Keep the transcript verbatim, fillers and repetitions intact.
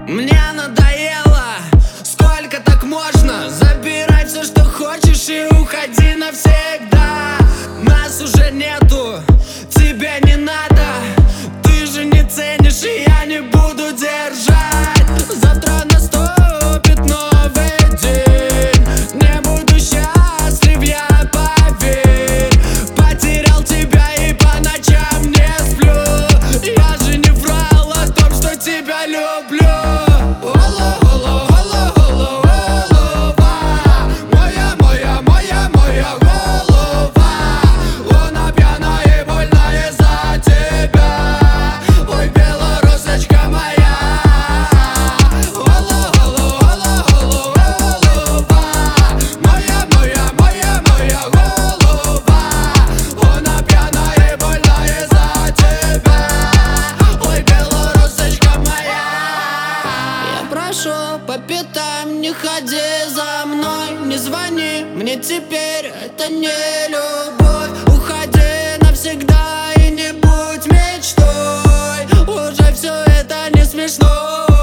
Мне надоело, сколько так можно? Забирай все, что хочешь, и уходи навсегда. Нас уже нету, тебе не надо. Ты же не ценишь, и я не буду держать. Завтра наступит новый день, не буду счастлив, я, поверь. Потерял тебя и по ночам не сплю. Я же не врал о том, что тебя люблю. По пятам не ходи за мной, не звони мне теперь, это не любовь. Уходи навсегда и не будь мечтой, уже все это не смешно.